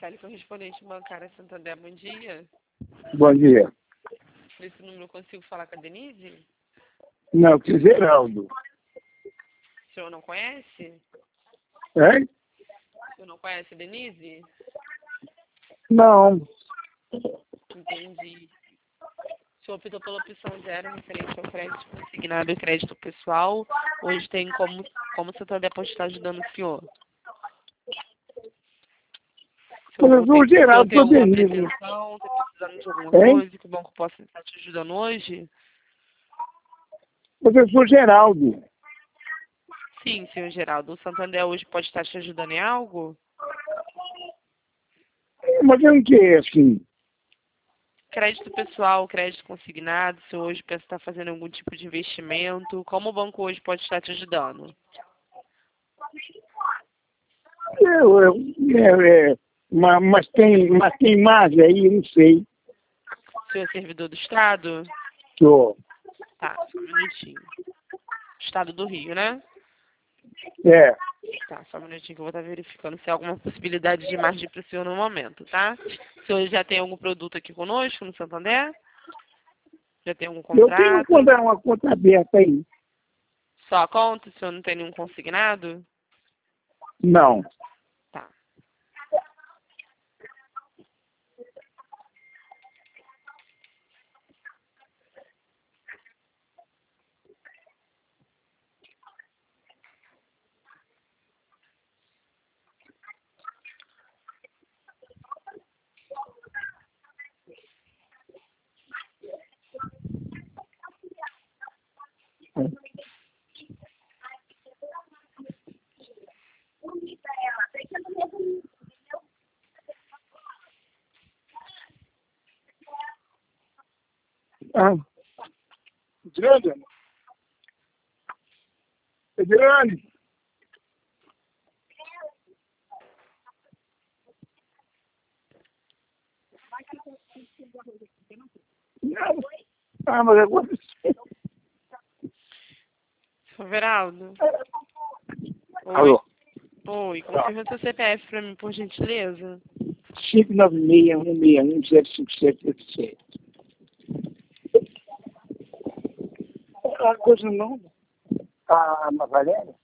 Michele, correspondente bancária Santander, bom dia. Bom dia. Nesse número eu consigo falar com a Denise? Não, que Geraldo. O senhor não conhece? Hein? O senhor não conhece a Denise? Não. Entendi. O senhor optou pela opção 0, referente ao crédito consignado e crédito pessoal. Hoje tem como o Santander pode estar ajudando o senhor? O Geraldo, tem alguma Denise. pretensão? Está precisando de alguma coisa que o banco possa estar te ajudando hoje? Professor Geraldo. Sim, senhor Geraldo. O Santander hoje pode estar te ajudando em algo? Mas é um que é assim? Crédito pessoal, crédito consignado, se hoje pensa estar fazendo algum tipo de investimento, como o banco hoje pode estar te ajudando? Mas tem mais aí, não sei. O senhor é servidor do Estado? Tô. Tá, só um minutinho. Estado do Rio, né? É. Tá, só um minutinho que eu vou estar verificando se há alguma possibilidade de margem para o senhor no momento, tá? O senhor já tem algum produto aqui conosco no Santander? Já tem algum Eu tenho contrato? uma conta aberta aí. Só a conta? O senhor não tem nenhum consignado? Não. Tá. Ah. Adriane? Adriane? Não. Ah, mas agora sim. Senhor Veraldo? Oi? Alô? Oi, confirma seu CPF para mim, por gentileza. 596-161-05787. A coisa não. A Valéria?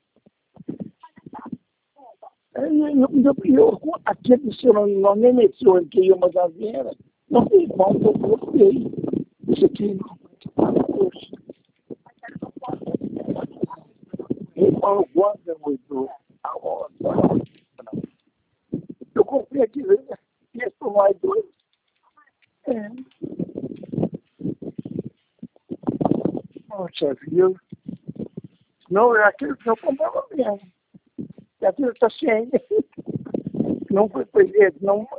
Aquele senhor não nem meteu que ia mandar ver. Não tem como, eu gostei. Isso aqui não. Poxa. Eu gosto muito. Eu comprei aquilo, ia tomar dois. É. Poxa, viu? Não, aquilo que eu comprava mesmo. E aquilo está cheio. Não foi, não,